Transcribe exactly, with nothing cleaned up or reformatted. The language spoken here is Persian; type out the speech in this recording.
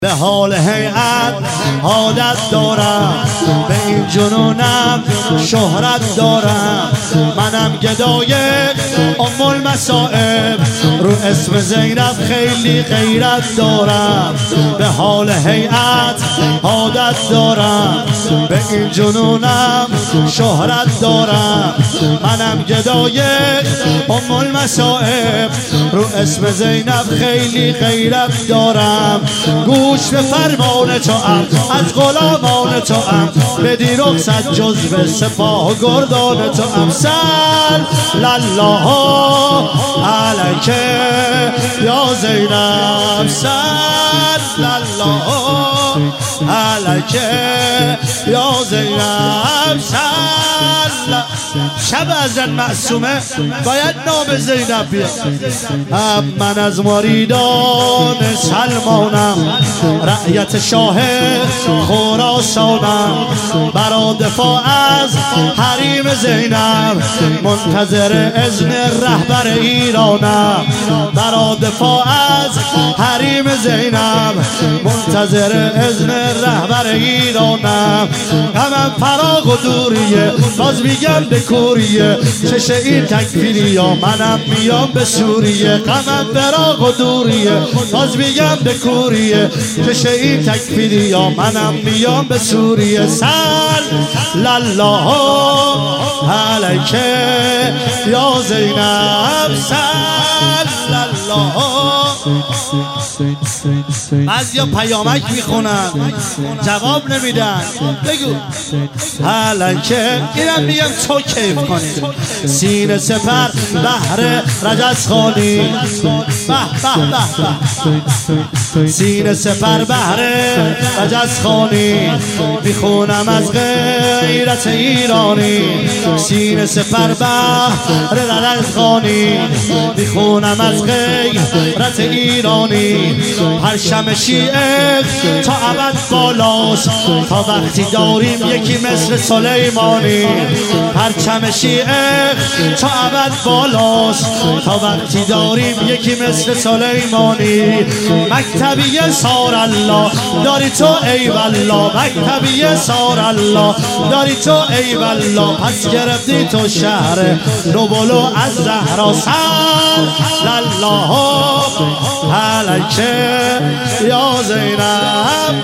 به حال هیئت عادت دارم، به این جنونم شهرت دارم. منم گدای ام المصائب، رو اسم زینب خیلی غیرت دارم. به حال هیئت عادت دارم، به این جنونم شهرت دارم. منم گدای ام المصائب، رو اسم زینب خیلی غیرت دارم. گوش به فرمان توام، از غلامان توام، بدی رخصت جزو سپاه گردان توام. صل الله علیک یا زینب، صل الله علیک یا زینب، صل. شب حضرت معصومه باید نام زینب بیاد. من از مریدان سلمانم، رعیت شاه خراسانم، برا دفاع از حریم زینب منتظر اذن رهبر ایرانم. برا دفاع از حریم زینب منتظر اذن رهبر ایرانم. غمم فراق و دوریه، باز میگم به کوریه، چشه این تکفیری یا منم میام به سوریه. غمم فراق و دوریه، باز میگم به کوریه، چشه این تکفیری یا منم میام به سوریه. صل الله علیک یا زینب، صل الله. بعضیا پیامک میخونن جواب نمیدن، بگو علیک. اینم میگم تو کیف کنید. سینه سپر بحر رجزخانی، به به به به. سینه سپر بحر رجزخانی، میخونم از غیرت ایرانی. سینه سپر بحر رجزخانی، میخونم از غیرت ایرانی. پرچم شیعه تا ابد بالاست، تا وقتی داریم یکی مثل سلیمانی. پرچم شیعه تا ابد بالاست، تا وقتی داریم یکی مثل سلیمانی. مکتبی سار الله داری تو ای والله، مکتبی سار الله داری تو ای والله. پس گرفتی تو شهر نوبلو از زهرا. صل الله علیک یا زینب.